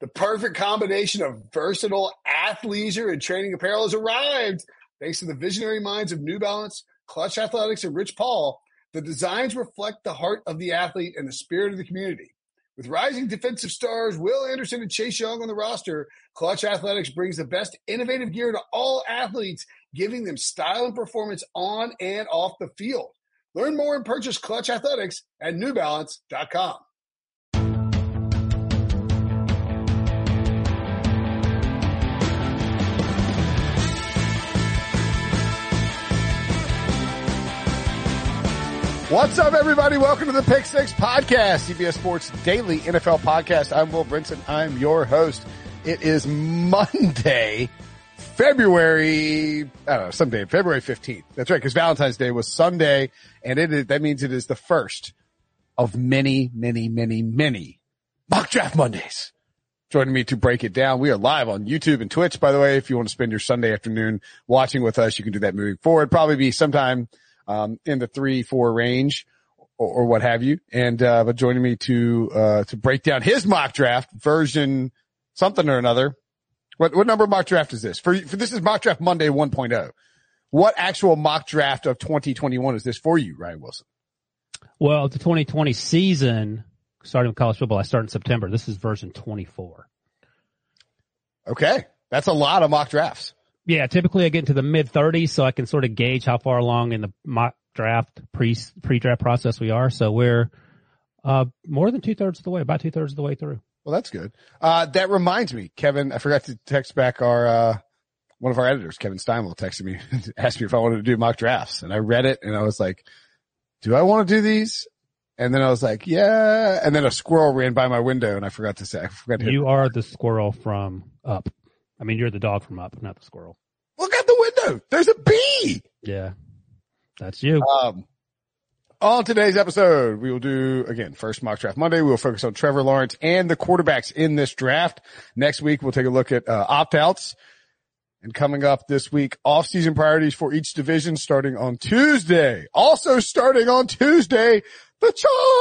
The perfect combination of versatile athleisure and training apparel has arrived. Thanks to the visionary minds of New Balance, Clutch Athletics, and Rich Paul, the designs reflect the heart of the athlete and the spirit of the community. With rising defensive stars Will Anderson and Chase Young on the roster, Clutch Athletics brings the best innovative gear to all athletes, giving them style and performance on and off the field. Learn more and purchase Clutch Athletics at newbalance.com. What's up, everybody? Welcome to the Pick Six Podcast, CBS Sports Daily NFL Podcast. I'm Will Brinson. I'm your host. It is Monday, February 15th. That's right, because Valentine's Day was Sunday, and that means it is the first of many mock draft Mondays. Joining me to break it down, we are live on YouTube and Twitch, by the way. If you want to spend your Sunday afternoon watching with us, you can do that moving forward. Probably be sometime in the 3-4 range or what have you. And, but joining me to break down his mock draft version something or another. What number mock draft is this? For this is mock draft Monday 1.0. What actual mock draft of 2021 is this for you, Ryan Wilson? Well, the 2020 season, starting with college football, I start in September. This is version 24. Okay. That's a lot of mock drafts. Yeah, typically I get into the mid-30s, so I can sort of gauge how far along in the mock draft, pre-draft process we are. So we're more than two-thirds of the way, about two-thirds of the way through. Well, that's good. That reminds me, Kevin, I forgot to text back our one of our editors, Kevin Steinwell, texted me, asked me if I wanted to do mock drafts. And I read it, and I was like, do I want to do these? And then I was like, yeah. And then a squirrel ran by my window, and I forgot to say. You are the squirrel from Up. I mean, you're the dog from Up, not the squirrel. Look out the window. There's a bee. Yeah, that's you. On today's episode, we will do, again, first mock draft Monday. We will focus on Trevor Lawrence and the quarterbacks in this draft. Next week, we'll take a look at opt-outs. And coming up this week, off-season priorities for each division starting on Tuesday. Also starting on Tuesday, the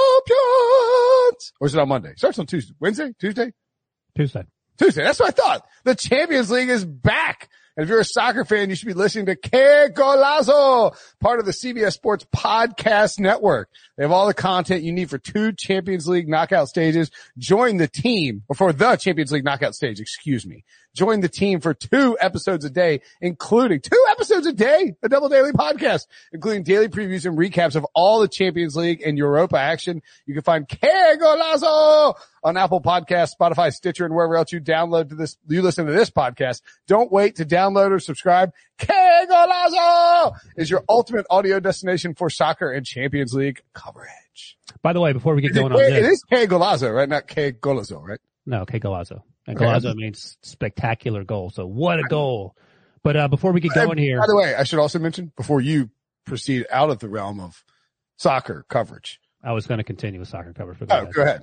champions. Or is it on Monday? Starts on Tuesday. Wednesday? Tuesday. That's what I thought. The Champions League is back. And if you're a soccer fan, you should be listening to Que Golazo, part of the CBS Sports Podcast Network. They have all the content you need for two Champions League knockout stages. Join the team, or for the Champions League knockout stage, excuse me. Join the team for 2 episodes a day, including 2 episodes a day, a double daily podcast, including daily previews and recaps of all the Champions League and Europa action. You can find Que Golazo on Apple Podcasts, Spotify, Stitcher, and wherever else you listen to this podcast. Don't wait to download or subscribe. Que Golazo is your ultimate audio destination for soccer and Champions League coverage. By the way, before we get going on this. It is Que Golazo, right? Not Que Golazo, right? No, Que Golazo. And Golazo means spectacular goal. So what a goal. But before we get going here. By the way, I should also mention, before you proceed out of the realm of soccer coverage. I was going to continue with soccer coverage. Go ahead.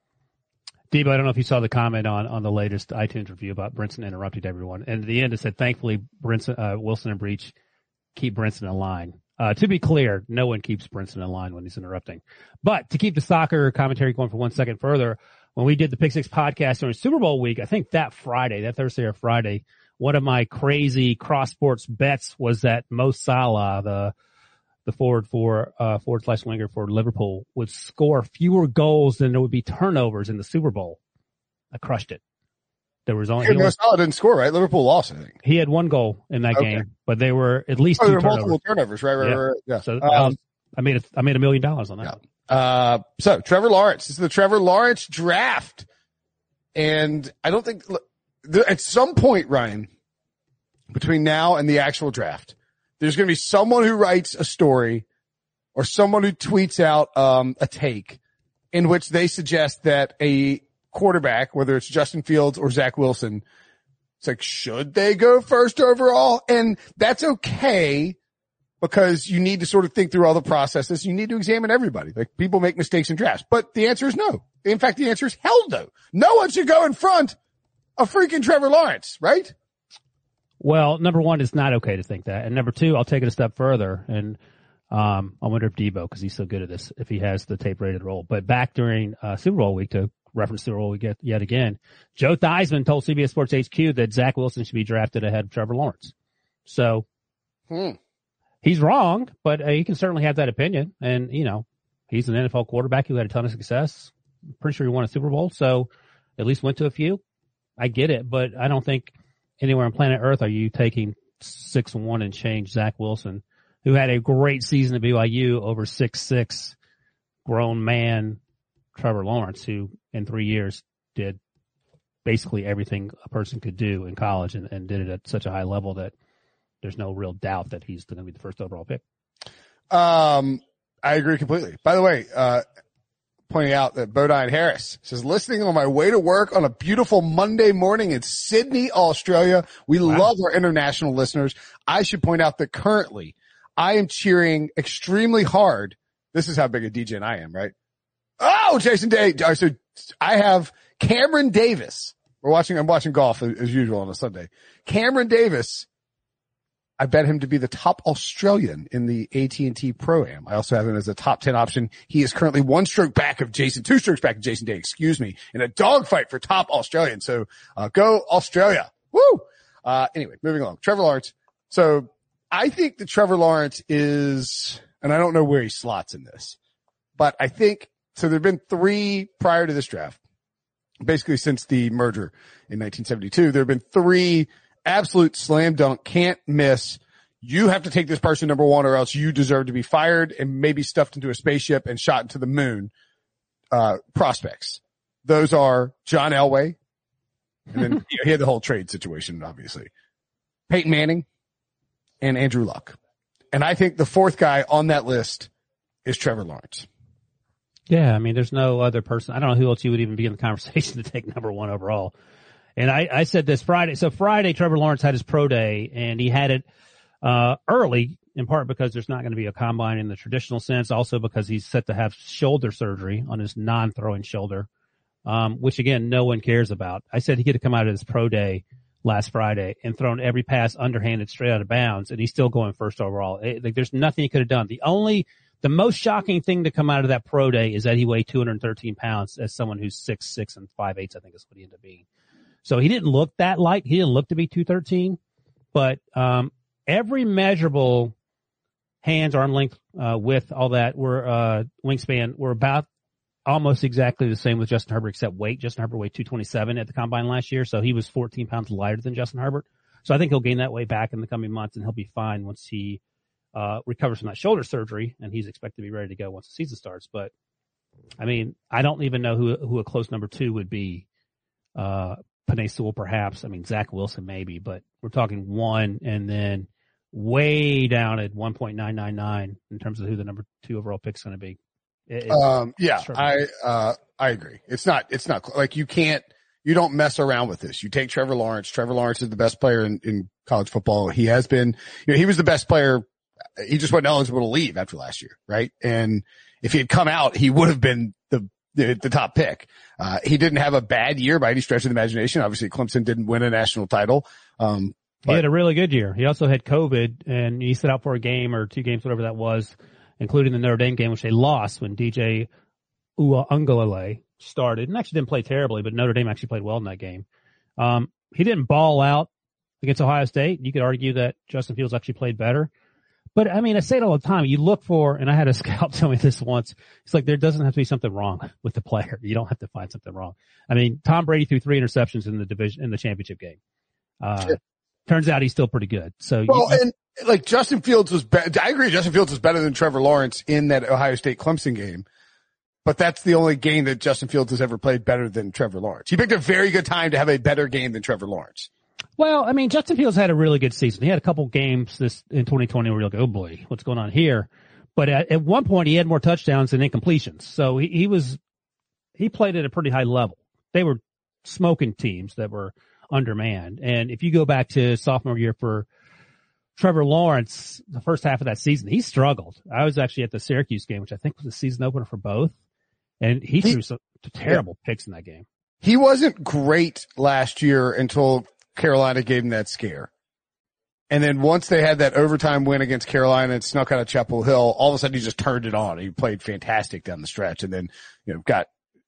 Debo, I don't know if you saw the comment on the latest iTunes review about Brinson interrupted everyone. And at the end it said, thankfully, Wilson and Breach keep Brinson in line. To be clear, no one keeps Brinson in line when he's interrupting. But to keep the soccer commentary going for 1 second further, when we did the Pick Six podcast during Super Bowl week, I think that Thursday or Friday, one of my crazy cross sports bets was that Mo Salah, the forward winger for Liverpool, would score fewer goals than there would be turnovers in the Super Bowl. I crushed it. There was only Mo Salah didn't score, right? Liverpool lost, I think. He had 1 goal in that game, but they were at least 2 turnovers. Multiple turnovers, right? Yeah. So I made $1 million on that. Yeah. So Trevor Lawrence. This is the Trevor Lawrence draft. And I don't think, at some point, Ryan, between now and the actual draft, there's going to be someone who writes a story or someone who tweets out, a take in which they suggest that a quarterback, whether it's Justin Fields or Zach Wilson, it's like, should they go first overall? And that's okay, because you need to sort of think through all the processes. You need to examine everybody. Like, people make mistakes in drafts, but the answer is no. In fact, the answer is hell no. No one should go in front of freaking Trevor Lawrence, right? Well, number one, it's not okay to think that. And number two, I'll take it a step further. And, I wonder if Debo, cause he's so good at this, if he has the tape ready to roll. But back during, Super Bowl week, to reference to what we get yet again. Joe Theismann told CBS Sports HQ that Zach Wilson should be drafted ahead of Trevor Lawrence. So he's wrong, but he can certainly have that opinion. And, he's an NFL quarterback who had a ton of success. I'm pretty sure he won a Super Bowl, so at least went to a few. I get it, but I don't think anywhere on planet Earth are you taking 6'1" and change Zach Wilson, who had a great season at BYU over 6'6" grown man Trevor Lawrence, who in 3 years did basically everything a person could do in college and did it at such a high level that there's no real doubt that he's going to be the first overall pick. I agree completely. By the way, pointing out that Bodine Harris says, listening on my way to work on a beautiful Monday morning in Sydney, Australia. We love our international listeners. I should point out that currently I am cheering extremely hard. This is how big a DJ I am, right? Oh, Jason Day. So I have Cameron Davis. I'm watching golf as usual on a Sunday. Cameron Davis. I bet him to be the top Australian in the AT&T Pro-Am. I also have him as a top 10 option. He is currently 2 strokes back of Jason Day, in a dogfight for top Australian. So, go Australia. Woo! Anyway, moving along. Trevor Lawrence. So I think that Trevor Lawrence is, and I don't know where he slots in this, but I think, so there've been 3 prior to this draft, basically since the merger in 1972. There have been 3 absolute slam dunk, can't miss. You have to take this person number 1 or else you deserve to be fired and maybe stuffed into a spaceship and shot into the moon, prospects. Those are John Elway. And then he had the whole trade situation, obviously. Peyton Manning and Andrew Luck. And I think the 4th guy on that list is Trevor Lawrence. Yeah. I mean, there's no other person. I don't know who else you would even be in the conversation to take number 1 overall. And I said this Friday. So Friday, Trevor Lawrence had his pro day and he had it, early, in part because there's not going to be a combine in the traditional sense. Also because he's set to have shoulder surgery on his non-throwing shoulder, which again, no one cares about. I said he could have come out of his pro day last Friday and thrown every pass underhanded straight out of bounds and he's still going first overall. There's nothing he could have done. The most shocking thing to come out of that pro day is that he weighed 213 pounds as someone who's 6'6" and 5'8", I think is what he ended up being. So he didn't look that light. He didn't look to be 213, but, every measurable hands, arm length, width, all that were, wingspan were about almost exactly the same with Justin Herbert except weight. Justin Herbert weighed 227 at the combine last year. So he was 14 pounds lighter than Justin Herbert. So I think he'll gain that weight back in the coming months and he'll be fine once he, recovers from that shoulder surgery and he's expected to be ready to go once the season starts. But I mean, I don't even know who a close number 2 would be. Penei Sewell, perhaps. I mean, Zach Wilson, maybe, but we're talking 1 and then way down at 1.999 in terms of who the number 2 overall pick is going to be. I agree. It's not like you don't mess around with this. You take Trevor Lawrence. Trevor Lawrence is the best player in college football. He has been, he was the best player. He just wasn't eligible to leave after last year, right? And if he had come out, he would have been the top pick. He didn't have a bad year by any stretch of the imagination. Obviously, Clemson didn't win a national title. He had a really good year. He also had COVID and he sat out for a game or 2 games, whatever that was, including the Notre Dame game, which they lost when DJ Uiagalelei started and actually didn't play terribly, but Notre Dame actually played well in that game. He didn't ball out against Ohio State. You could argue that Justin Fields actually played better. But I mean, I say it all the time. You look for, and I had a scout tell me this once. It's like there doesn't have to be something wrong with the player. You don't have to find something wrong. I mean, Tom Brady threw 3 interceptions in the championship game. Sure. Turns out he's still pretty good. So, and like Justin Fields was I agree. Justin Fields was better than Trevor Lawrence in that Ohio State Clemson game. But that's the only game that Justin Fields has ever played better than Trevor Lawrence. He picked a very good time to have a better game than Trevor Lawrence. Well, I mean, Justin Fields had a really good season. He had a couple games in 2020 where you're like, oh boy, what's going on here? But at one point he had more touchdowns than incompletions. So he played at a pretty high level. They were smoking teams that were undermanned. And if you go back to sophomore year for Trevor Lawrence, the first half of that season, he struggled. I was actually at the Syracuse game, which I think was the season opener for both. And he threw some terrible picks in that game. He wasn't great last year until Carolina gave him that scare. And then once they had that overtime win against Carolina and snuck out of Chapel Hill, all of a sudden he just turned it on. He played fantastic down the stretch and then, got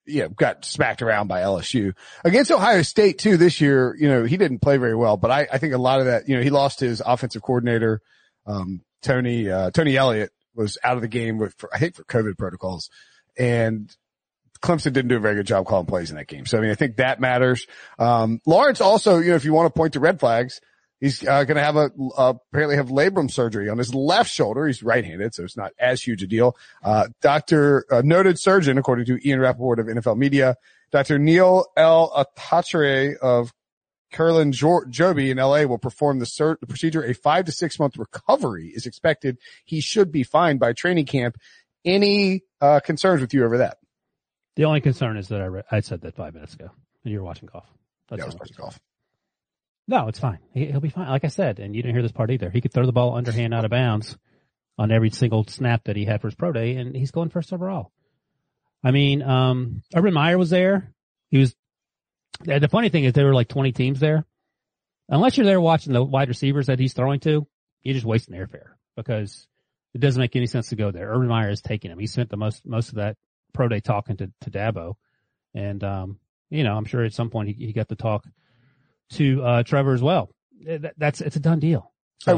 got smacked around by LSU. Against Ohio State too this year, he didn't play very well, but I think a lot of that, he lost his offensive coordinator. Tony Elliott was out of the game for COVID protocols, and Clemson didn't do a very good job calling plays in that game. So, I think that matters. Lawrence also, if you want to point to red flags, he's going to have apparently have labrum surgery on his left shoulder. He's right-handed, so it's not as huge a deal. Noted surgeon, according to Ian Rappaport of NFL Media, Dr. Neil L. Atachere of Kerlin Joby in LA will perform the procedure. A 5 to 6 month recovery is expected. He should be fine by training camp. Any concerns with you over that? The only concern is that I said that 5 minutes ago, and you were watching golf. I was watching golf. No, it's fine. He'll be fine. Like I said, and you didn't hear this part either. He could throw the ball underhand out of bounds on every single snap that he had for his pro day, and he's going first overall. Urban Meyer was there. The funny thing is there were like 20 teams there. Unless you're there watching the wide receivers that he's throwing to, you're just wasting airfare because it doesn't make any sense to go there. Urban Meyer is taking him. He spent the most of that pro day talking to Dabo. And, I'm sure at some point he got to talk to Trevor as well. It's a done deal. So,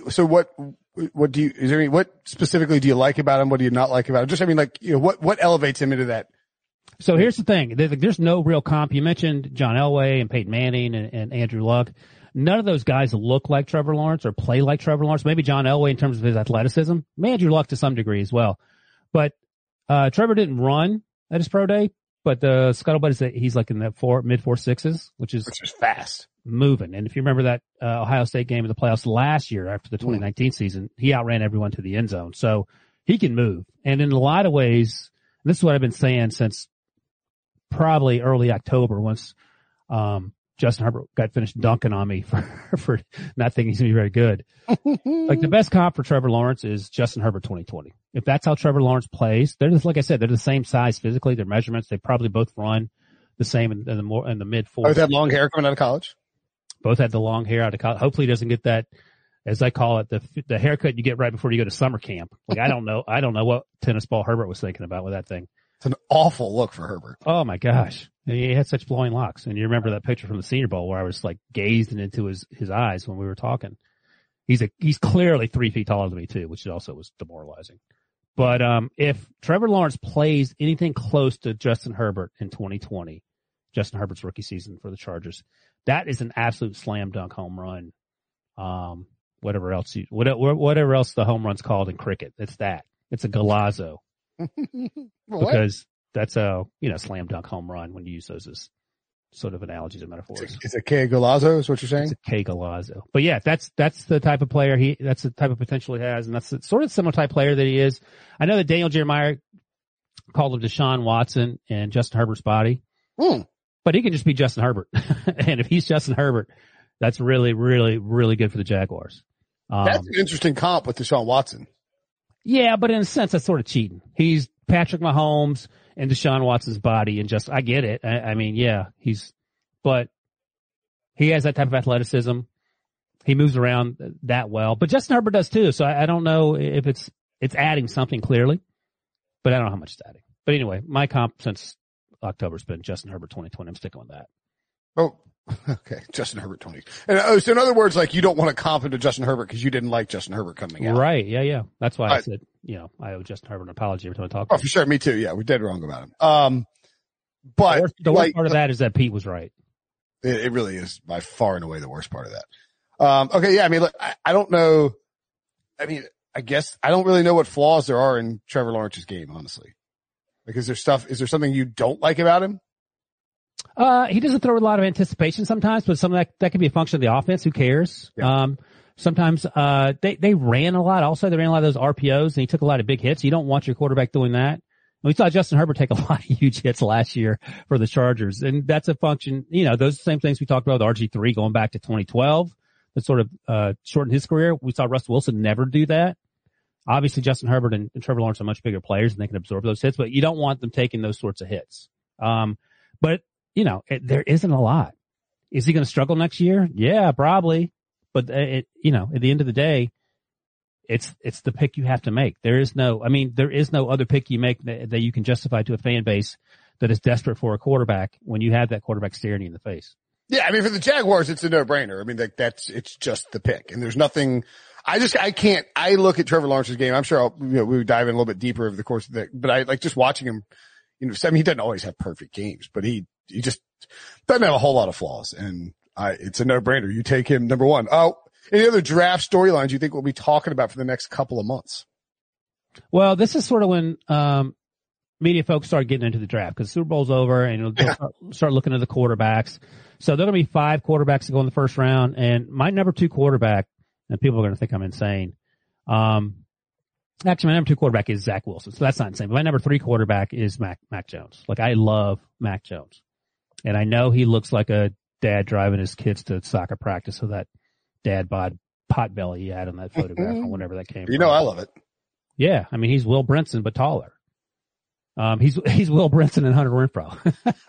what specifically do you like about him? What do you not like about him? What elevates him into that? So here's the thing. There's no real comp. You mentioned John Elway and Peyton Manning and Andrew Luck. None of those guys look like Trevor Lawrence or play like Trevor Lawrence. Maybe John Elway in terms of his athleticism. Maybe Andrew Luck to some degree as well. But Trevor didn't run at his pro day, but the scuttlebutt is that he's like in the mid 4.6s, which is fast. Moving. And if you remember that Ohio State game in the playoffs last year after the 2019 season, he outran everyone to the end zone. So he can move. And in a lot of ways, this is what I've been saying since probably early October once Justin Herbert got finished dunking on me for not thinking he's going to be very good. Like the best comp for Trevor Lawrence is Justin Herbert 2020. If that's how Trevor Lawrence plays, they're just, like I said, they're the same size physically, their measurements, they probably both run the same in the mid 4s. Both had long hair coming out of college? Both had the long hair out of college. Hopefully he doesn't get that, as I call it, the haircut you get right before you go to summer camp. Like I don't know what tennis ball Herbert was thinking about with that thing. It's an awful look for Herbert. Oh my gosh. He had such flowing locks. And you remember that picture from the Senior Bowl where I was like gazing into his eyes when we were talking. He's clearly 3 feet taller than me too, which also was demoralizing. But, if Trevor Lawrence plays anything close to Justin Herbert in 2020, Justin Herbert's rookie season for the Chargers, that is an absolute slam dunk home run. Whatever else the home run's called in cricket. It's that. It's a golazo. Because that's a, slam dunk home run when you use those as sort of analogies and metaphors. It's a K Golazo is what you're saying? It's a K Golazo. But yeah, that's the type of player that's the type of potential he has, and that's the sort of similar type player that he is. I know that Daniel Jeremiah called him Deshaun Watson and Justin Herbert's body. But he can just be Justin Herbert. And if he's Justin Herbert, that's really, really, really good for the Jaguars. That's an interesting comp with Deshaun Watson. Yeah, but in a sense, that's sort of cheating. He's Patrick Mahomes and Deshaun Watson's body, and I get it. But he has that type of athleticism. He moves around that well, but Justin Herbert does too. So I don't know if it's adding something clearly, but I don't know how much it's adding. But anyway, my comp since October's been Justin Herbert 2020. I'm sticking with that. Oh, okay. Justin Herbert 20. And, so in other words, like you don't want to comp him to Justin Herbert because you didn't like Justin Herbert coming out. Right. Yeah. That's why I said, I owe Justin Herbert an apology every time I talk about him. For sure. Me too. Yeah. We're dead wrong about him. But the worst part of that is that Pete was right. It really is by far and away the worst part of that. Okay. Yeah. Look, I don't know. I guess I don't really know what flaws there are in Trevor Lawrence's game, honestly. Like, is there something you don't like about him? He doesn't throw a lot of anticipation sometimes, but some of that could be a function of the offense. Who cares? Yeah. Sometimes, they ran a lot also. They ran a lot of those RPOs and he took a lot of big hits. You don't want your quarterback doing that. We saw Justin Herbert take a lot of huge hits last year for the Chargers. And that's a function, those same things we talked about with RG3 going back to 2012 that sort of, shortened his career. We saw Russell Wilson never do that. Obviously, Justin Herbert and Trevor Lawrence are much bigger players and they can absorb those hits, but you don't want them taking those sorts of hits. But there isn't a lot. Is he going to struggle next year? Yeah, probably. But at the end of the day, it's the pick you have to make. There is no other pick you make that you can justify to a fan base that is desperate for a quarterback when you have that quarterback staring you in the face. Yeah, I mean, for the Jaguars, it's a no-brainer. I mean, it's just the pick. And there's nothing, I look at Trevor Lawrence's game. I'm sure we would dive in a little bit deeper over the course of but I like just watching him, I mean, he doesn't always have perfect games, but he just doesn't have a whole lot of flaws. And it's a no-brainer. You take him number one. Oh, any other draft storylines you think we'll be talking about for the next couple of months? Well, this is sort of when, media folks start getting into the draft because the Super Bowl's over and they'll start looking at the quarterbacks. So there are going to be 5 quarterbacks to go in the first round. And my number 2 quarterback, and people are going to think I'm insane. Actually, my number 2 quarterback is Zach Wilson. So that's not insane. But my number 3 quarterback is Mac Jones. Like, I love Mac Jones. And I know he looks like a dad driving his kids to soccer practice with that dad bod pot belly he had on that photograph or whenever that came from. I love it. Yeah. I mean, he's Will Brinson, but taller. He's Will Brinson and Hunter Renfrow.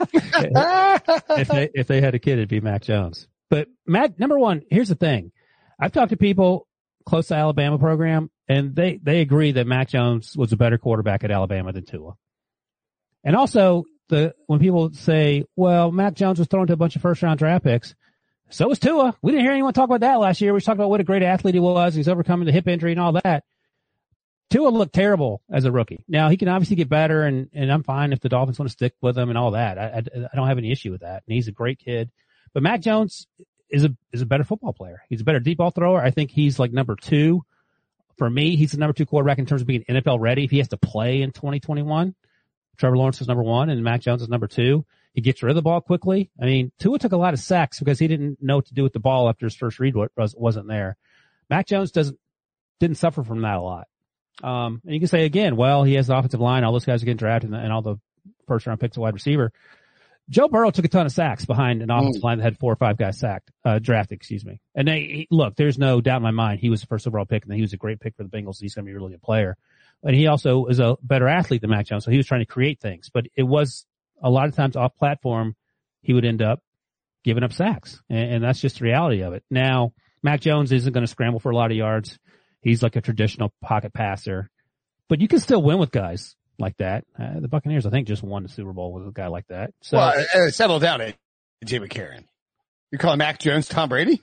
if they had a kid, it'd be Mac Jones. But number one, here's the thing. I've talked to people close to Alabama program and they agree that Mac Jones was a better quarterback at Alabama than Tua. And also when people say, well, Mac Jones was thrown to a bunch of first round draft picks. So was Tua. We didn't hear anyone talk about that last year. We talked about what a great athlete he was. He's overcoming the hip injury and all that. Tua looked terrible as a rookie. Now he can obviously get better and I'm fine if the Dolphins want to stick with him and all that. I don't have any issue with that. And he's a great kid, but Mac Jones is a better football player. He's a better deep ball thrower. I think he's like number 2 for me. He's the number 2 quarterback in terms of being NFL ready. If he has to play in 2021, Trevor Lawrence is number 1 and Mac Jones is number 2. He gets rid of the ball quickly. I mean, Tua took a lot of sacks because he didn't know what to do with the ball after his first read wasn't there. Mac Jones didn't suffer from that a lot. And you can say again, well, he has the offensive line. All those guys are getting drafted and all the first round picks of wide receiver. Joe Burrow took a ton of sacks behind an offensive line that had 4 or 5 guys drafted, excuse me. And look, there's no doubt in my mind he was the first overall pick and he was a great pick for the Bengals. He's going to be a really good player. And he also is a better athlete than Mac Jones. So he was trying to create things, but it was a lot of times off platform. He would end up giving up sacks and that's just the reality of it. Now, Mac Jones isn't going to scramble for a lot of yards. He's like a traditional pocket passer, but you can still win with guys like that. The Buccaneers, I think, just won the Super Bowl with a guy like that. So, well, settle down, AJ McCarron. You're calling Mac Jones Tom Brady?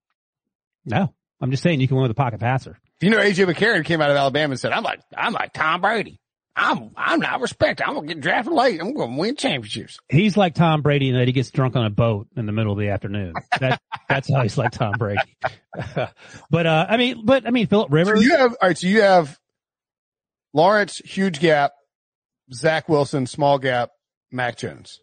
No, I'm just saying you can win with a pocket passer. You know, AJ McCarron came out of Alabama and said, I'm like Tom Brady. I'm not respected. I'm going to get drafted late. I'm going to win championships. He's like Tom Brady in that he gets drunk on a boat in the middle of the afternoon. That's how he's like Tom Brady. But I mean, Phillip Rivers. So you have Lawrence, huge gap, Zach Wilson, small gap, Mac Jones.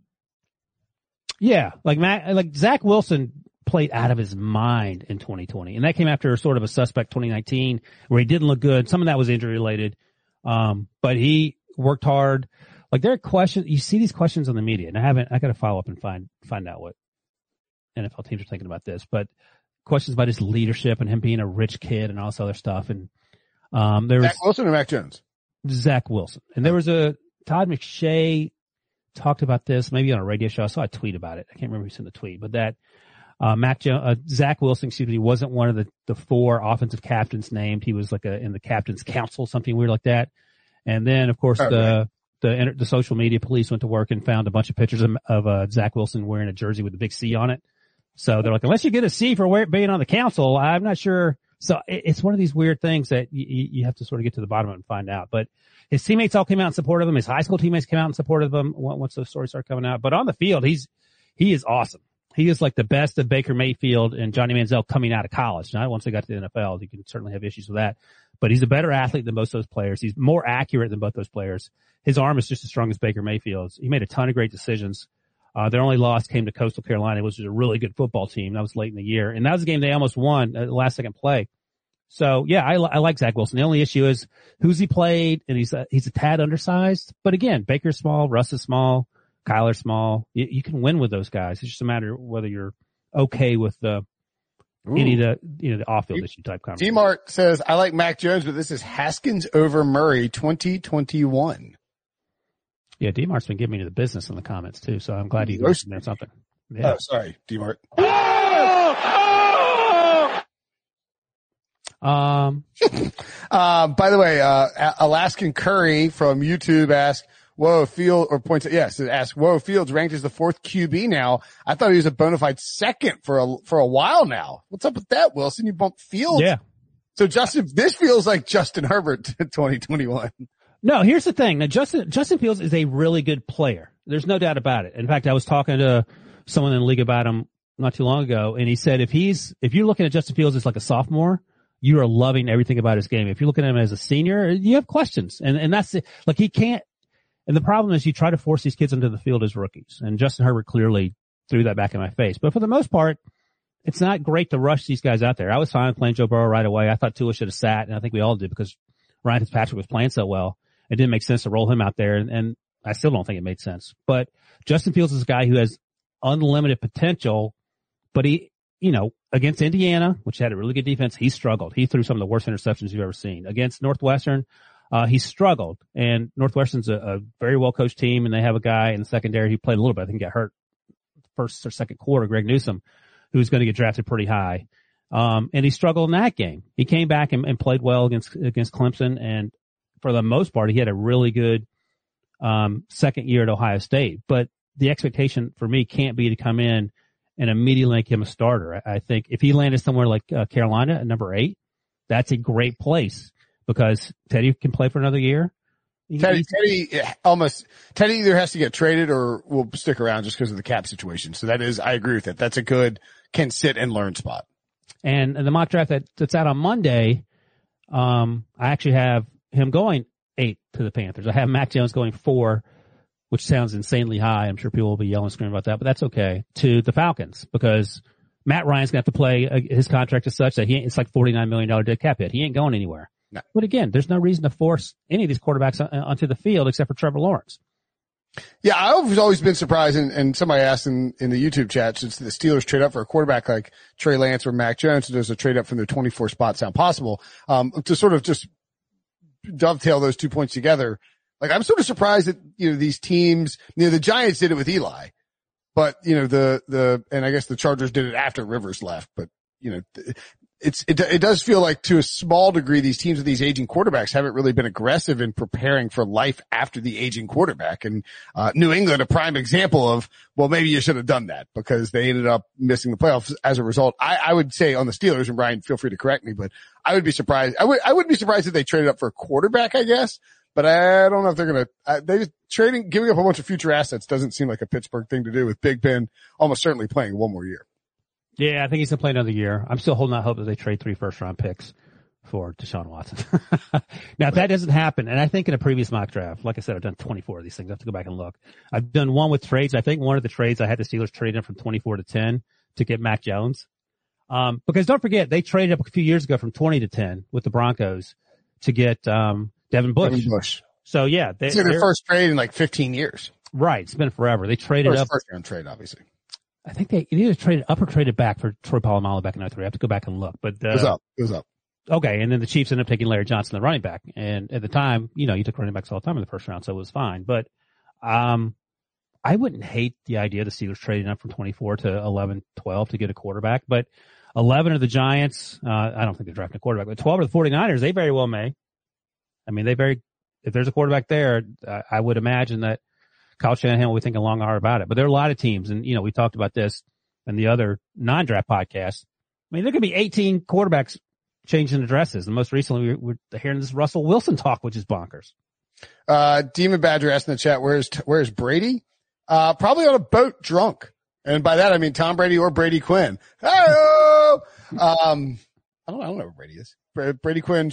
Yeah. Like Zach Wilson played out of his mind in 2020. And that came after sort of a suspect 2019 where he didn't look good. Some of that was injury related. But he worked hard. Like there are questions, you see these questions on the media and I got to follow up and find out what NFL teams are thinking about this, but questions about his leadership and him being a rich kid and all this other stuff. And, there was Zach Wilson or Mac Jones? Zach Wilson. And there was Todd McShay talked about this maybe on a radio show. I saw a tweet about it. I can't remember who sent the tweet, but that, Zach Wilson, he wasn't one of the 4 offensive captains named. He was like in the captain's council, something weird like that. And then of course the social media police went to work and found a bunch of pictures of Zach Wilson wearing a jersey with a big C on it. So they're like, unless you get a C for being on the council, I'm not sure. So it's one of these weird things that you have to sort of get to the bottom of it and find out. But his teammates all came out in support of him. His high school teammates came out in support of him once those stories started coming out. But on the field, he is awesome. He is like the best of Baker Mayfield and Johnny Manziel coming out of college. Now, once they got to the NFL, you can certainly have issues with that. But he's a better athlete than both those players. He's more accurate than both those players. His arm is just as strong as Baker Mayfield's. He made a ton of great decisions. Their only loss came to Coastal Carolina, which was a really good football team. That was late in the year. And that was a game they almost won at the last second play. So yeah, I like Zach Wilson. The only issue is who's he played, and he's a tad undersized. But again, Baker's small, Russ is small, Kyler's small. You can win with those guys. It's just a matter of whether you're okay with the off-field issue type conversation. D-Mart says, I like Mac Jones, but this is Haskins over Murray 2021. Yeah, D-Mart's been giving me the business in the comments too, so I'm glad he mentioned there something. Yeah. Oh, sorry, D-Mart. By the way, Alaskan Curry from YouTube asked, Whoa, Field or points. Yes, it asks, whoa, Fields ranked as the 4th QB now. I thought he was a bona fide second for a while now. What's up with that, Wilson? You bumped Fields? Yeah. So this feels like Justin Herbert 2021. No, here's the thing. Now, Justin Fields is a really good player. There's no doubt about it. In fact, I was talking to someone in the league about him not too long ago, and he said if you're looking at Justin Fields as like a sophomore, you are loving everything about his game. If you're looking at him as a senior, you have questions. And that's it. Like he can't, and the problem is you try to force these kids into the field as rookies. And Justin Herbert clearly threw that back in my face. But for the most part, it's not great to rush these guys out there. I was fine playing Joe Burrow right away. I thought Tua should have sat, and I think we all did because Ryan Fitzpatrick was playing so well. It didn't make sense to roll him out there, and I still don't think it made sense. But Justin Fields is a guy who has unlimited potential, but he, against Indiana, which had a really good defense, he struggled. He threw some of the worst interceptions you've ever seen. Against Northwestern, he struggled. And Northwestern's a very well-coached team, and they have a guy in the secondary who played a little bit. I think he got hurt first or second quarter, Greg Newsome, who's going to get drafted pretty high. And he struggled in that game. He came back and played well against Clemson, and for the most part, he had a really good second year at Ohio State. But the expectation for me can't be to come in and immediately make him a starter. I think if he landed somewhere like Carolina at number 8, that's a great place because Teddy can play for another year. Teddy either has to get traded or will stick around just because of the cap situation. So I agree with that. That's a good can sit and learn spot. And the mock draft that's out on Monday, I actually have him going 8 to the Panthers. I have Mac Jones going 4, which sounds insanely high. I'm sure people will be yelling and screaming about that, but that's okay, to the Falcons because Matt Ryan's going to have to play his contract is such that it's like $49 million dead cap hit. He ain't going anywhere. No. But again, there's no reason to force any of these quarterbacks onto the field except for Trevor Lawrence. Yeah, I've always been surprised, and somebody asked in the YouTube chat, since the Steelers trade up for a quarterback like Trey Lance or Mac Jones, so does a trade up from their 24 spot sound possible? To sort of just dovetail those 2 points together, like I'm sort of surprised that, these teams, the Giants did it with Eli, but, and I guess the Chargers did it after Rivers left, but, it does feel like to a small degree, these teams with these aging quarterbacks haven't really been aggressive in preparing for life after the aging quarterback. And, New England, a prime example of, well, maybe you should have done that because they ended up missing the playoffs as a result. I would say on the Steelers, and Brian, feel free to correct me, but I would be surprised. I wouldn't be surprised if they traded up for a quarterback, I guess, but I don't know if they're going to, giving up a bunch of future assets doesn't seem like a Pittsburgh thing to do with Big Ben almost certainly playing one more year. Yeah, I think he's going to play another year. I'm still holding out hope that they trade 3 first-round picks for Deshaun Watson. Now, if that doesn't happen, and I think in a previous mock draft, like I said, I've done 24 of these things. I have to go back and look. I've done one with trades. I think one of the trades I had the Steelers trade in from 24 to 10 to get Mac Jones. Because don't forget, they traded up a few years ago from 20 to 10 with the Broncos to get Devin Bush. So, yeah. It's their first trade in like 15 years. Right. It's been forever. They traded up. First-round trade, obviously. I think they either traded up or traded back for Troy Polamalu back in 2003. I have to go back and look. But it was up. Okay, and then the Chiefs ended up taking Larry Johnson, the running back. And at the time, you took running backs all the time in the first round, so it was fine. But I wouldn't hate the idea of the Steelers trading up from 24 to 11, 12 to get a quarterback. But 11 are the Giants. I don't think they're drafting a quarterback. But 12 are the 49ers. They very well may. I mean, if there's a quarterback there, I would imagine that Kyle Shanahan will be thinking long and hard about it. But there are a lot of teams, and, we talked about this in the other non-draft podcasts. I mean, there could be 18 quarterbacks changing addresses. And most recently, we're hearing this Russell Wilson talk, which is bonkers. Demon Badger asked in the chat, where's Brady? Probably on a boat drunk. And by that, I mean Tom Brady or Brady Quinn. Hey-o! I don't know where Brady is. Brady Quinn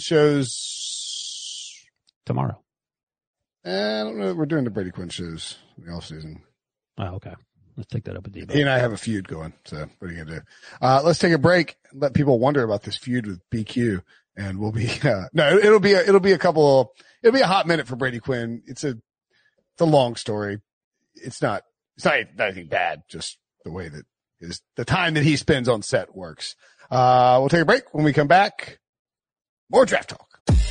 shows tomorrow. I don't know that we're doing the Brady Quinn shows in the off season. Oh, okay. Let's take that up with Debo. He and I have a feud going. So what are you going to do? Let's take a break. Let people wonder about this feud with BQ, and we'll be, it'll be a hot minute for Brady Quinn. It's a long story. It's not anything bad, just the way that the time that he spends on set works. We'll take a break. When we come back, more draft talk.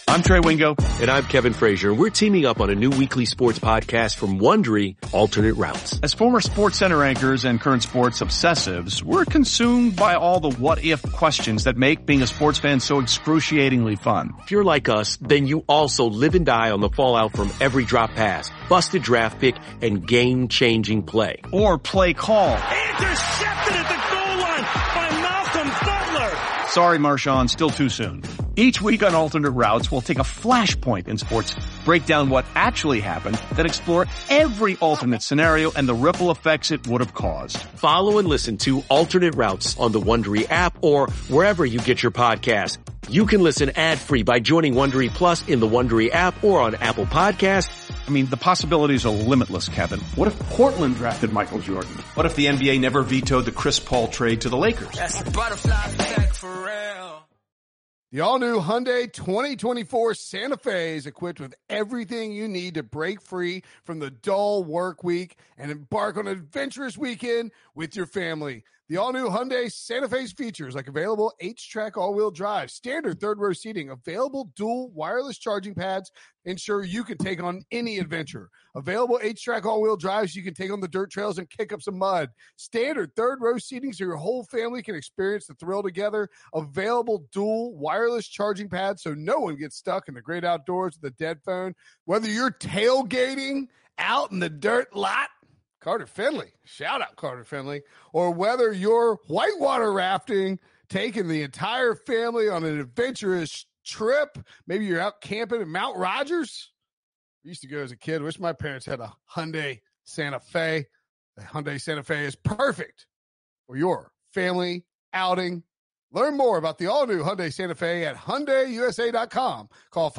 I'm Trey Wingo. And I'm Kevin Frazier. We're teaming up on a new weekly sports podcast from Wondery, Alternate Routes. As former SportsCenter anchors and current sports obsessives, we're consumed by all the what-if questions that make being a sports fan so excruciatingly fun. If you're like us, then you also live and die on the fallout from every drop pass, busted draft pick, and game-changing play. Or play call. Intercepted at the goal line by Malcolm Butler. Sorry, Marshawn, still too soon. Each week on Alternate Routes, we'll take a flashpoint in sports, break down what actually happened, then explore every alternate scenario and the ripple effects it would have caused. Follow and listen to Alternate Routes on the Wondery app or wherever you get your podcasts. You can listen ad-free by joining Wondery Plus in the Wondery app or on Apple Podcasts. I mean, the possibilities are limitless, Kevin. What if Portland drafted Michael Jordan? What if the NBA never vetoed the Chris Paul trade to the Lakers? That's the butterfly effect for real. The all-new Hyundai 2024 Santa Fe is equipped with everything you need to break free from the dull work week and embark on an adventurous weekend with your family. The all-new Hyundai Santa Fe's features like available H-Track all-wheel drive, standard third-row seating, available dual wireless charging pads, ensure you can take on any adventure. Available H-Track all-wheel drives you can take on the dirt trails and kick up some mud. Standard third-row seating so your whole family can experience the thrill together. Available dual wireless charging pads so no one gets stuck in the great outdoors with a dead phone. Whether you're tailgating out in the dirt lot, Carter Finley, shout out Carter Finley, or whether you're whitewater rafting, taking the entire family on an adventurous trip, maybe you're out camping in Mount Rogers. I used to go as a kid. Wish my parents had a Hyundai Santa Fe. The Hyundai Santa Fe is perfect for your family outing. Learn more about the all-new Hyundai Santa Fe at HyundaiUSA.com. Call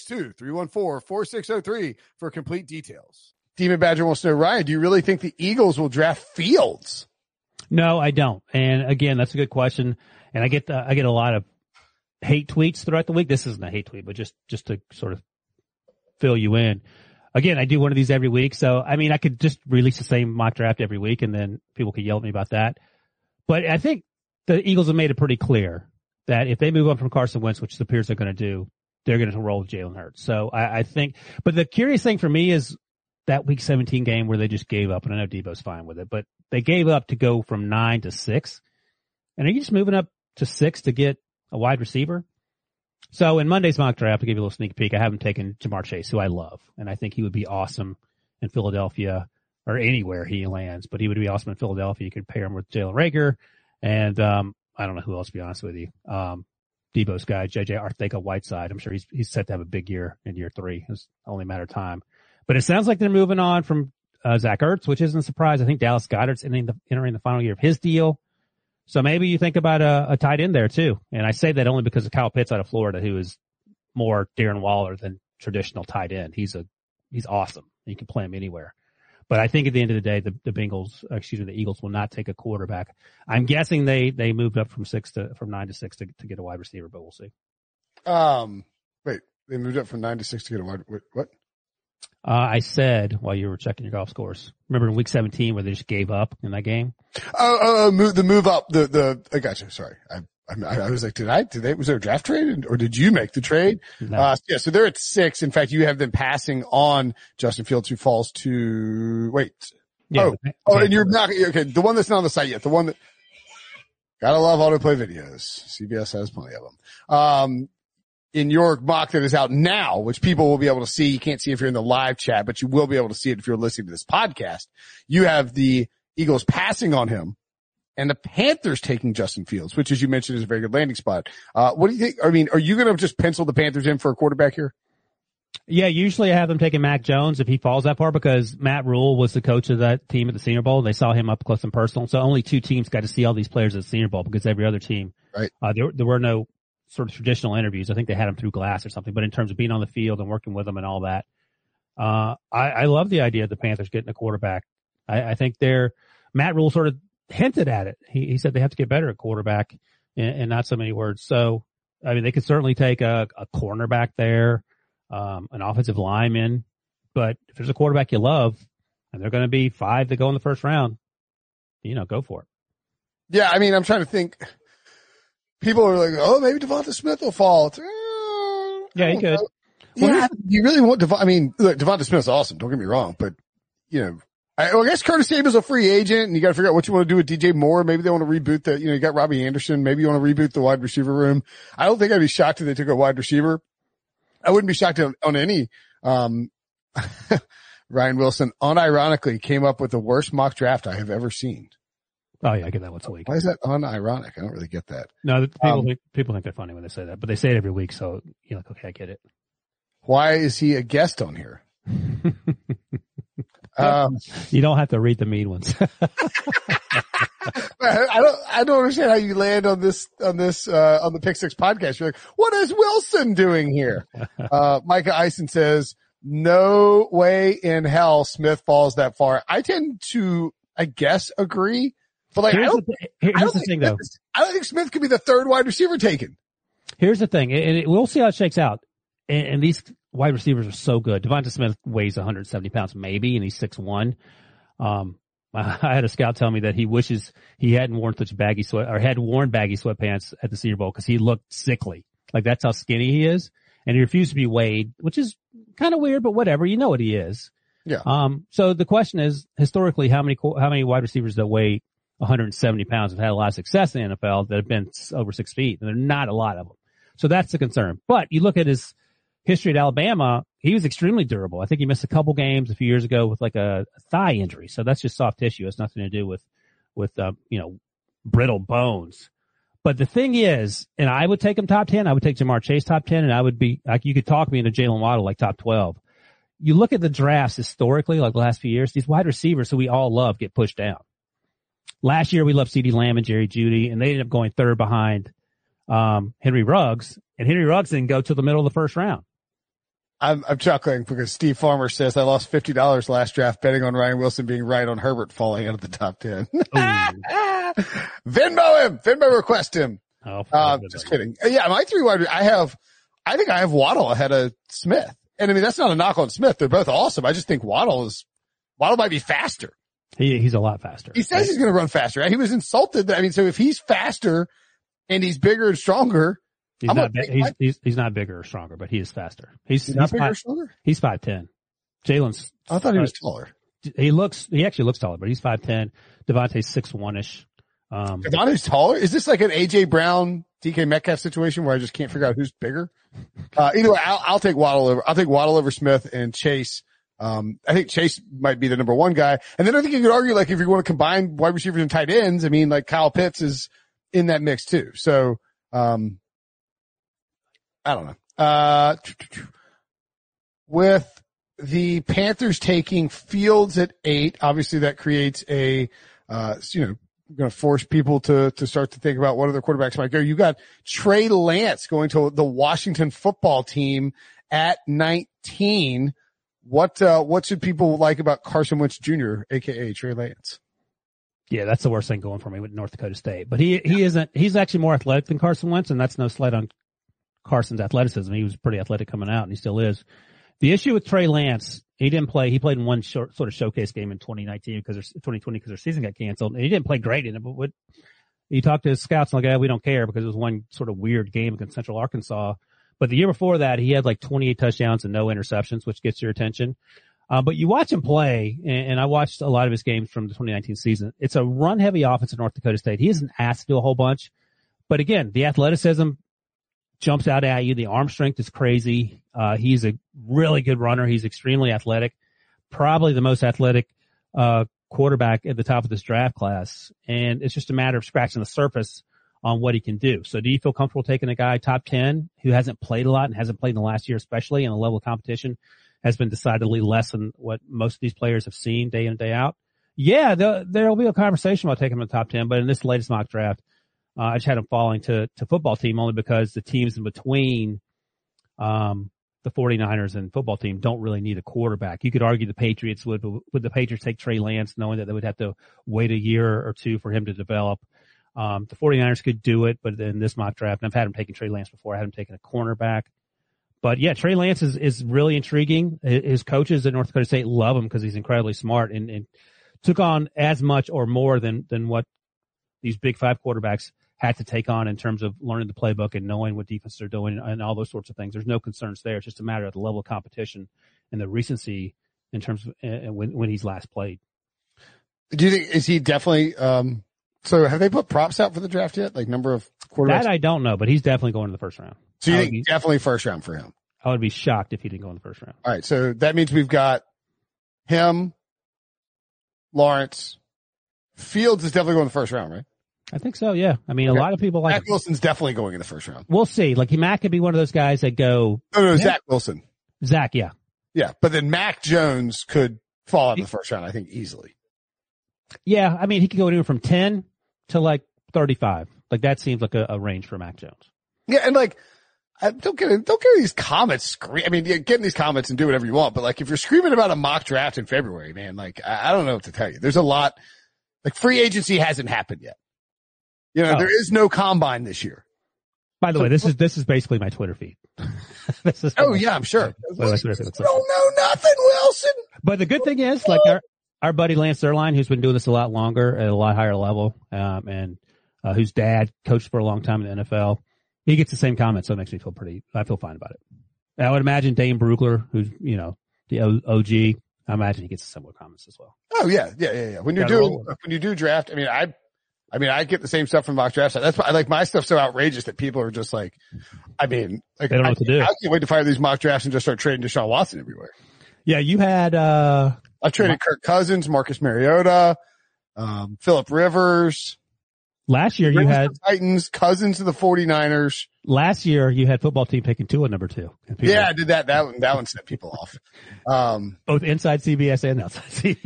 562-314-4603 for complete details. Demon Badger wants to know, Ryan, do you really think the Eagles will draft Fields? No, I don't. And again, that's a good question. And I get a lot of hate tweets throughout the week. This isn't a hate tweet, but just to sort of fill you in. Again, I do one of these every week. So, I mean, I could just release the same mock draft every week and then people could yell at me about that. But I think the Eagles have made it pretty clear that if they move on from Carson Wentz, which it appears they're going to do, they're going to roll with Jalen Hurts. So I think, but the curious thing for me is that week 17 game where they just gave up, and I know Debo's fine with it, but they gave up to go from 9 to 6. And are you just moving up to 6 to get a wide receiver? So in Monday's mock draft, to give you a little sneak peek, I haven't taken Jamar Chase, who I love, and I think he would be awesome in Philadelphia or anywhere he lands, but he would be awesome in Philadelphia. You could pair him with Jalen Reagor, and I don't know who else, to be honest with you. Debo's guy, J.J. Arcega-Whiteside. I'm sure he's set to have a big year in year 3. It's only a matter of time. But it sounds like they're moving on from Zach Ertz, which isn't a surprise. I think Dallas Goedert's entering the final year of his deal. So maybe you think about a tight end there too. And I say that only because of Kyle Pitts out of Florida, who is more Darren Waller than traditional tight end. He's awesome. You can play him anywhere. But I think at the end of the day, the Eagles will not take a quarterback. I'm guessing they moved up from 9 to 6 to get a wide receiver, but we'll see. Wait, they moved up from 9 to 6 to get a wide, what? I said while you were checking your golf scores, remember in week 17 where they just gave up in that game? The move up, I got you. Sorry. I was like, was there a draft trade or did you make the trade? No. Yeah, so they're at 6. In fact, you have them passing on Justin Fields, who falls to, wait. Yeah, and you're not, okay, the one that's not on the site yet, the one that, gotta love autoplay videos. CBS has plenty of them. In your mock that is out now, which people will be able to see. You can't see if you're in the live chat, but you will be able to see it if you're listening to this podcast. You have the Eagles passing on him and the Panthers taking Justin Fields, which, as you mentioned, is a very good landing spot. What do you think? I mean, are you going to just pencil the Panthers in for a quarterback here? Yeah, usually I have them taking Mac Jones if he falls that far because Matt Rule was the coach of that team at the Senior Bowl. They saw him up close and personal. So only 2 teams got to see all these players at the Senior Bowl because every other team, right? There were no sort of traditional interviews. I think they had him through glass or something, but in terms of being on the field and working with them and all that, I love the idea of the Panthers getting a quarterback. I think Matt Rule sort of hinted at it. He said they have to get better at quarterback and not so many words. So, I mean, they could certainly take a cornerback there, an offensive lineman, but if there's a quarterback you love and they're going to be 5 that go in the first round, go for it. Yeah. I mean, I'm trying to think. People are like, oh, maybe Devonta Smith will fall. Yeah, he could. Well, you really want I mean, look, Devonta Smith's awesome. Don't get me wrong, but I guess Curtis Samuel's a free agent, and you got to figure out what you want to do with DJ Moore. Maybe they want to reboot you got Robbie Anderson. Maybe you want to reboot the wide receiver room. I don't think I'd be shocked if they took a wide receiver. I wouldn't be shocked on any. Ryan Wilson unironically came up with the worst mock draft I have ever seen. Oh yeah, I get that once a week. Why is that unironic? I don't really get that. No, people think they're funny when they say that, but they say it every week, so you're like, okay, I get it. Why is he a guest on here? You don't have to read the mean ones. I don't understand how you land on the Pick Six podcast. You're like, what is Wilson doing here? Micah Eisen says, no way in hell Smith falls that far. I tend to, I guess, agree. But here's the thing though. I don't think Smith could be the third wide receiver taken. Here's the thing, and we'll see how it shakes out. And these wide receivers are so good. Devonta Smith weighs 170 pounds maybe, and he's 6'1". I had a scout tell me that he wishes he hadn't worn such baggy had worn baggy sweatpants at the Senior Bowl because he looked sickly. Like that's how skinny he is. And he refused to be weighed, which is kind of weird, but whatever. You know what he is. Yeah. So the question is, historically, how many wide receivers that weigh 170 pounds have had a lot of success in the NFL that have been over 6 feet? And there are not a lot of them. So that's the concern. But you look at his history at Alabama, he was extremely durable. I think he missed a couple games a few years ago with like a thigh injury. So that's just soft tissue. It's nothing to do with brittle bones. But the thing is, and I would take him top 10. I would take Jamar Chase top 10, and I would be like, you could talk me into Jalen Waddle like top 12. You look at the drafts historically, like the last few years, these wide receivers who we all love get pushed down. Last year we loved CeeDee Lamb and Jerry Jeudy, and they ended up going third behind Henry Ruggs, and Henry Ruggs didn't go to the middle of the first round. I'm chuckling because Steve Farmer says I lost $50 last draft betting on Ryan Wilson being right on Herbert falling out of the top 10. Venmo him. Venmo request him. Just kidding. Yeah, my three wide. I think I have Waddle ahead of Smith. And I mean, that's not a knock on Smith. They're both awesome. I just think Waddle might be faster. He's a lot faster. He says he's going to run faster. Right? He was insulted. So if he's faster and he's bigger and stronger, he's not bigger or stronger, but he is faster. He's not bigger or stronger? He's 5'10". Jalen's. I thought he was taller. He actually looks taller, but he's 5'10". Devontae's 6'1"-ish. Devontae's taller? Is this like an AJ Brown, DK Metcalf situation where I just can't figure out who's bigger? Either way, I'll take Waddle over Smith and Chase. I think Chase might be the number one guy. And then I think you could argue, like, if you want to combine wide receivers and tight ends, I mean, like Kyle Pitts is in that mix too. So, I don't know. With the Panthers taking Fields at 8, obviously that creates going to force people to start to think about what other quarterbacks might go. You got Trey Lance going to the Washington football team at 19. What should people like about Carson Wentz Jr., aka Trey Lance? Yeah, that's the worst thing going for me with North Dakota State. But he's actually more athletic than Carson Wentz, and that's no slight on Carson's athleticism. He was pretty athletic coming out, and he still is. The issue with Trey Lance, he didn't play. He played in one sort of showcase game in 2020 because their season got canceled, and he didn't play great in it. But he talked to his scouts and like, we don't care because it was one sort of weird game against Central Arkansas. But the year before that, he had like 28 touchdowns and no interceptions, which gets your attention. But you watch him play, and I watched a lot of his games from the 2019 season. It's a run-heavy offense in North Dakota State. He isn't asked to do a whole bunch. But again, the athleticism jumps out at you. The arm strength is crazy. He's a really good runner. He's extremely athletic. Probably the most athletic quarterback at the top of this draft class. And it's just a matter of scratching the surface on what he can do. So do you feel comfortable taking a guy top 10 who hasn't played a lot and hasn't played in the last year, especially, and the level of competition has been decidedly less than what most of these players have seen day in and day out? Yeah, there'll be a conversation about taking him in the top 10, but in this latest mock draft, I just had him falling to football team only because the teams in between the 49ers and football team don't really need a quarterback. You could argue the Patriots would the Patriots take Trey Lance knowing that they would have to wait a year or two for him to develop. The 49ers could do it, but in this mock draft, and I've had him taking Trey Lance before, I had him taking a cornerback. But yeah, Trey Lance is really intriguing. His coaches at North Dakota State love him because he's incredibly smart and took on as much or more than what these Big Five quarterbacks had to take on in terms of learning the playbook and knowing what defenses are doing and all those sorts of things. There's no concerns there. It's just a matter of the level of competition and the recency in terms of when he's last played. Do you think, is he definitely, so have they put props out for the draft yet? Like number of quarterbacks? That I don't know, but he's definitely going to the first round. So you think definitely first round for him? I would be shocked if he didn't go in the first round. All right. So that means we've got him, Lawrence, Fields is definitely going in the first round, right? I think so. Yeah. I mean, a lot of people like Zach Wilson's definitely going in the first round. We'll see. Like Mac could be one of those guys that go. No, Zach Wilson. Zach. Yeah. Yeah. But then Mac Jones could fall out in the first round, I think, easily. Yeah. I mean, he could go anywhere from 10 to like 35. Like that seems like a range for Mac Jones. Yeah. And like, don't get these comments. I mean, get in these comments and do whatever you want. But like, if you're screaming about a mock draft in February, man, like, I don't know what to tell you. There's a lot, like free agency hasn't happened yet. You know, there is no combine this year. By the way, this is basically my Twitter feed. Yeah, I'm sure. You don't know nothing, Wilson. But the good thing is, like our buddy Lance Zierlein, who's been doing this a lot longer at a lot higher level, and whose dad coached for a long time in the NFL, he gets the same comments, so it makes me I feel fine about it. I would imagine Dane Brugler, who's, you know, the OG, I imagine he gets similar comments as well. Oh yeah. When you do draft, I mean, I get the same stuff from mock drafts. That's why, like, my stuff's so outrageous that people are just like, I mean, like, they don't know what to do. I can't wait to fire these mock drafts and just start trading Deshaun Watson everywhere. Yeah, you had, I've traded Kirk Cousins, Marcus Mariota, Phillip Rivers. Last year you had Titans, Cousins to the 49ers. Last year you had football team picking Tua number 2. Yeah, I did that. That one set people off. Both inside CBS and outside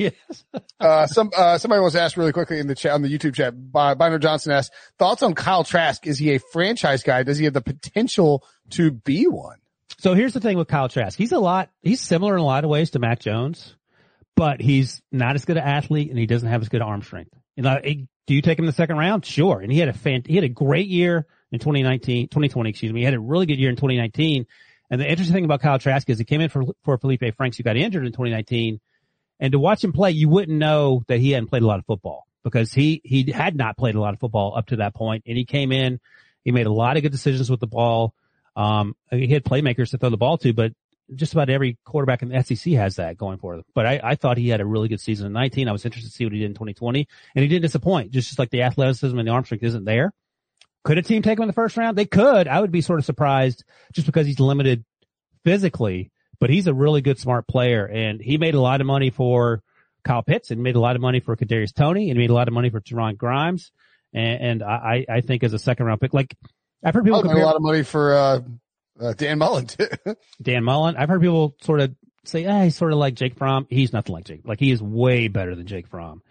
CBS. Somebody wants to ask really quickly in the chat, on the YouTube chat. Biner Johnson asked, thoughts on Kyle Trask? Is he a franchise guy? Does he have the potential to be one? So here's the thing with Kyle Trask. He's similar in a lot of ways to Mac Jones, but he's not as good an athlete and he doesn't have as good arm strength. You know, do you take him in the second round? Sure. And he had a great year in 2020, excuse me. He had a really good year in 2019. And the interesting thing about Kyle Trask is he came in for Felipe Franks, who got injured in 2019. And to watch him play, you wouldn't know that he hadn't played a lot of football because he had not played a lot of football up to that point. And he came in, he made a lot of good decisions with the ball. He had playmakers to throw the ball to, but just about every quarterback in the SEC has that going for them. But I thought he had a really good season in 19. I was interested to see what he did in 2020, and he didn't disappoint. Just like the athleticism and the arm strength isn't there. Could a team take him in the first round? They could. I would be sort of surprised just because he's limited physically, but he's a really good, smart player, and he made a lot of money for Kyle Pitts and made a lot of money for Kadarius Toney and made a lot of money for Teron Grimes. And I think as a second round pick, like I've heard people compare a lot of money for, Dan Mullen too. Dan Mullen. I've heard people sort of say, he's sort of like Jake Fromm. He's nothing like Jake. Like he is way better than Jake Fromm.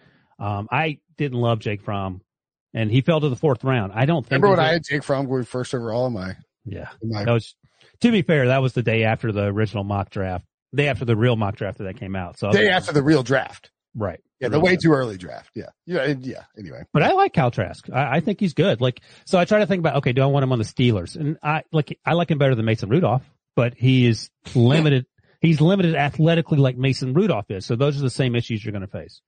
I didn't love Jake Fromm and he fell to the fourth round. I don't think. Remember when I had Jake Fromm going first overall in my. That was, to be fair, that was the day after the original mock draft, day after the real mock draft that came out. So day after the real draft. Right. Yeah, the way too early draft. Yeah. Anyway. But I like Kyle Trask. I think he's good. Like, so I try to think about, okay, do I want him on the Steelers? And I like him better than Mason Rudolph, but he is limited. He's limited athletically like Mason Rudolph is. So those are the same issues you're going to face.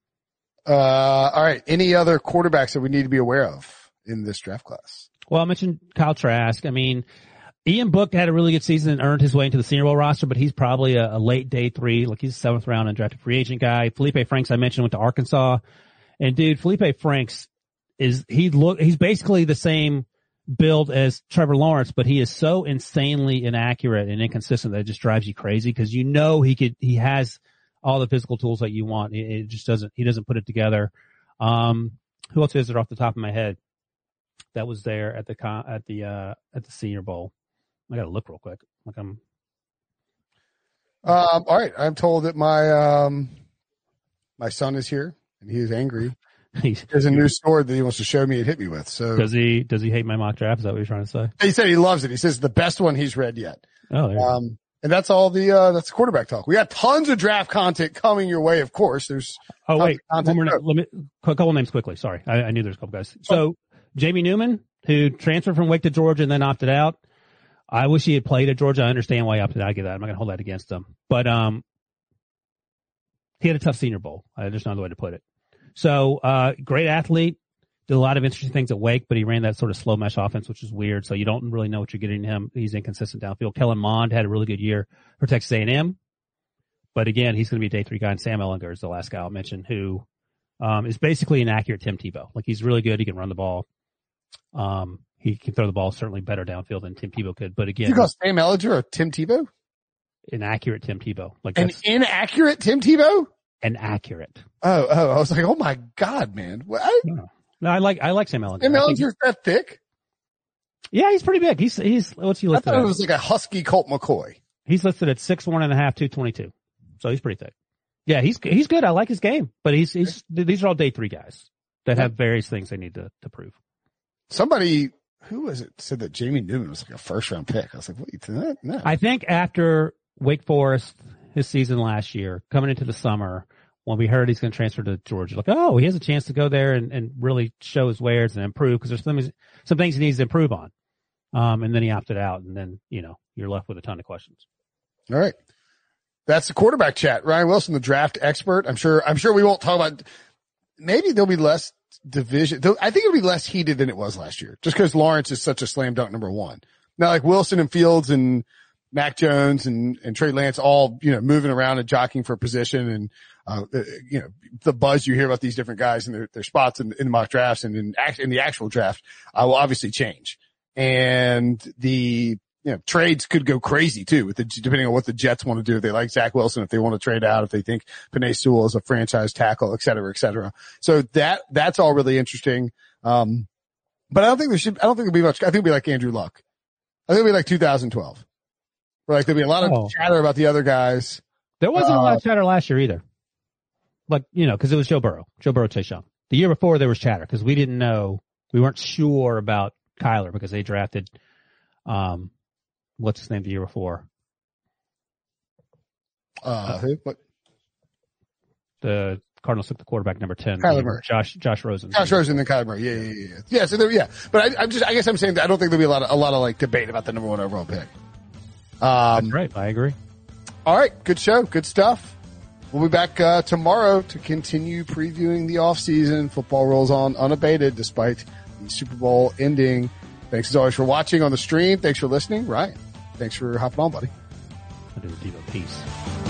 All right. Any other quarterbacks that we need to be aware of in this draft class? Well, I mentioned Kyle Trask. I mean, Ian Book had a really good season and earned his way into the Senior Bowl roster, but he's probably a late day 3. Like he's a 7th round undrafted free agent guy. Felipe Franks, I mentioned, went to Arkansas. And dude, Felipe Franks he's basically the same build as Trevor Lawrence, but he is so insanely inaccurate and inconsistent that it just drives you crazy because you know he has all the physical tools that you want. It just he doesn't put it together. Who else is it off the top of my head that was there at the Senior Bowl? I gotta look real quick. All right. I'm told that my son is here and he is angry. There's a new sword that he wants to show me and hit me with. So does he hate my mock draft? Is that what you're trying to say? He said he loves it. He says the best one he's read yet. Oh, yeah. And that's all that's the quarterback talk. We got tons of draft content coming your way. Of course, there's. Oh, wait. Let me, a couple names quickly. Sorry. I knew there's a couple guys. So Jamie Newman, who transferred from Wake to Georgia and then opted out. I wish he had played at Georgia. I understand why he opted out. I get that. I'm not going to hold that against him. But he had a tough Senior Bowl. There's no other way to put it. So great athlete, did a lot of interesting things at Wake, but he ran that sort of slow mesh offense, which is weird. So you don't really know what you're getting in him. He's inconsistent downfield. Kellen Mond had a really good year for Texas A&M. But again, he's going to be a day 3 guy. And Sam Ehlinger is the last guy I'll mention who, is basically an accurate Tim Tebow. Like he's really good. He can run the ball. He can throw the ball certainly better downfield than Tim Tebow could. But again, you call Sam Ehlinger or Tim Tebow? An accurate Tim Tebow. Like an inaccurate Tim Tebow? An accurate. Oh, I was like, oh my God, man. What? No, I like Sam Ehlinger. Sam Ehlinger's that thick? Yeah, he's pretty big. He's what's he listed? I thought it was like a husky Colt McCoy. He's listed at 6'1.5", 222. So he's pretty thick. Yeah, he's good. I like his game, but these are all day 3 guys that have various things they need to prove. Somebody, who was it, said that Jamie Newman was like a 1st-round pick. I was like, what, you think that? No. I think after Wake Forest, his season last year, coming into the summer, when we heard he's going to transfer to Georgia, like, oh, he has a chance to go there and really show his wares and improve because there's some things he needs to improve on. And then he opted out, and then, you're left with a ton of questions. All right. That's the quarterback chat. Ryan Wilson, the draft expert. I'm sure we won't talk about, maybe there'll be less division. I think it'll be less heated than it was last year just because Lawrence is such a slam dunk number 1. Now, like Wilson and Fields and Mac Jones and Trey Lance all, moving around and jockeying for position and, the buzz you hear about these different guys and their spots in the mock drafts and in the actual draft, will obviously change. And the, trades could go crazy too depending on what the Jets want to do. If they like Zach Wilson, if they want to trade out, if they think Penei Sewell is a franchise tackle, et cetera, et cetera. So that's all really interesting. But I don't think there'll be much. I think it'll be like Andrew Luck. I think it'll be like 2012. Where like there'll be a lot of chatter about the other guys. There wasn't a lot of chatter last year either. Like, cause it was Joe Burrow, Chase Young. The year before there was chatter cause we weren't sure about Kyler because they drafted, what's his name the year before? Who? What? The Cardinals took the quarterback number 10. Kyler Murray. Josh Rosen. Josh Rosen and Kyler Murray. Yeah. Yeah. So but I guess I'm saying that I don't think there'll be a lot of like debate about the number 1 overall pick. That's right. I agree. All right. Good show. Good stuff. We'll be back tomorrow to continue previewing the offseason. Football rolls on unabated despite the Super Bowl ending. Thanks as always for watching on the stream. Thanks for listening. Ryan, thanks for hopping on, buddy. I'll do a deal of peace.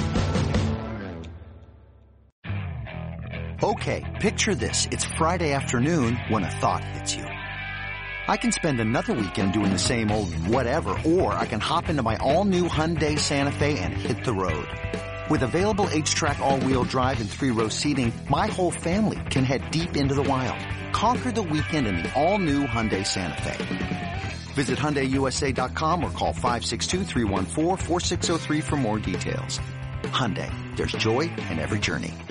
Okay, picture this. It's Friday afternoon when a thought hits you. I can spend another weekend doing the same old whatever, or I can hop into my all-new Hyundai Santa Fe and hit the road. With available H-Track all-wheel drive and 3-row seating, my whole family can head deep into the wild. Conquer the weekend in the all-new Hyundai Santa Fe. Visit HyundaiUSA.com or call 562-314-4603 for more details. Hyundai, there's joy in every journey.